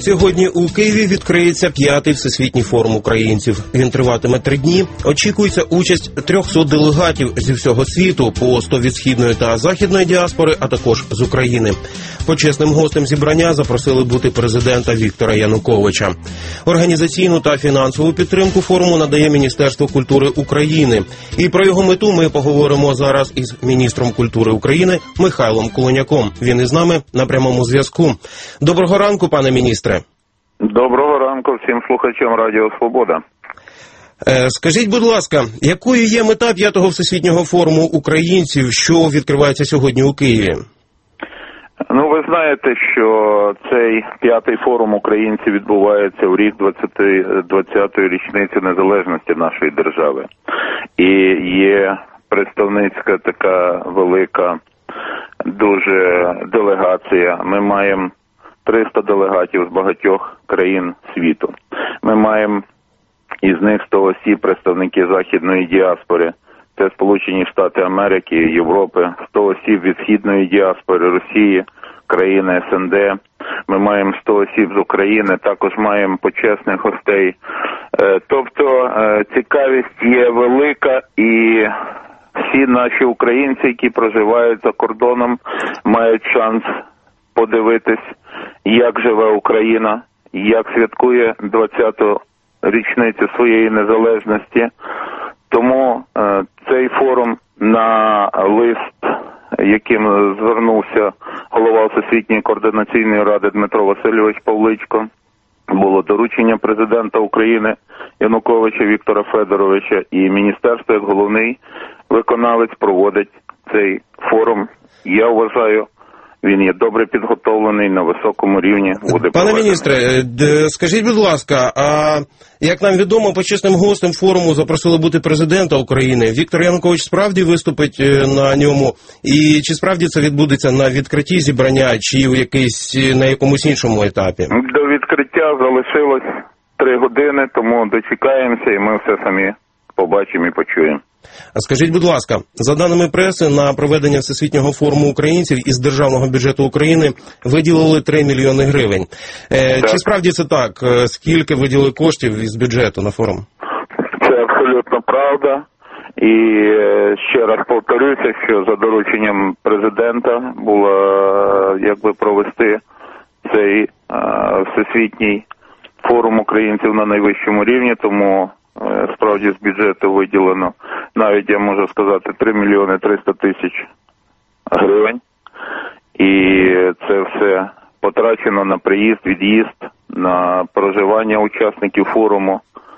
Сьогодні у Києві відкриється 5-й Всесвітній форум українців. Він триватиме 3 дні. Очікується участь 300 делегатів зі всього світу, по 100 від східної та західної діаспори, а також з України. Почесним гостем зібрання запросили бути президента Віктора Януковича. Організаційну та фінансову підтримку форуму надає Міністерство культури України. І про його мету ми поговоримо зараз із міністром культури України Михайлом Куленяком. Він із нами на прямому зв'язку. Доброго ранку, пане міністре. Доброго ранку всім слухачам Радіо Свобода. Скажіть, будь ласка, якою є мета 5-го Всесвітнього форуму українців, що відкривається сьогодні у Києві? Ну, ви знаєте, що цей 5-й форум українців відбувається у рік 20-ї річниці незалежності нашої держави. І є представницька така велика дуже делегація. Ми маємо 300 делегатів з багатьох країн світу. Ми маємо із них 100 осіб представники західної діаспори. Це Сполучені Штати Америки, Європи, 100 осіб від східної діаспори, Росії, країни СНД. Ми маємо 100 осіб з України, також маємо почесних гостей. Тобто цікавість є велика, і всі наші українці, які проживають за кордоном, мають шанс подивитись, як живе Україна, як святкує 20-ту річницю своєї незалежності. Тому цей форум на лист, яким звернувся голова Всесвітньої координаційної ради Дмитро Васильович Павличко, було доручення президента України Януковича Віктора Федоровича, і міністерство, як головний виконавець, проводить цей форум. Я вважаю, він є добре підготовлений, на високому рівні буде проведений. Пане міністре, скажіть, будь ласка, а як нам відомо, почесним гостем форуму запросили бути президента України. Віктор Янукович справді виступить на ньому? І чи справді це відбудеться на відкритті зібрання, чи на якомусь іншому етапі? До відкриття залишилось 3 години, тому дочекаємося і ми все самі побачимо і почуємо. А скажіть, будь ласка, за даними преси, на проведення Всесвітнього форуму українців із Державного бюджету України виділили 3 мільйони гривень. Чи справді це так? Скільки виділили коштів із бюджету на форум? Це абсолютно правда. І ще раз повторюся, що за дорученням президента було провести цей Всесвітній форум українців на найвищому рівні, тому справді з бюджету виділено, навіть я можу сказати, 3 мільйони 300 тисяч гривень. І це все потрачено на приїзд, від'їзд, на проживання учасників форуму.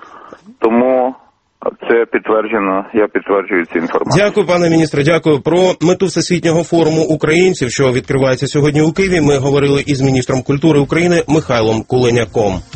Тому це підтверджено, я підтверджую цю інформацію. Дякую, пане міністре, дякую. Про мету Всесвітнього форуму українців, що відкривається сьогодні у Києві, ми говорили із міністром культури України Михайлом Куленяком.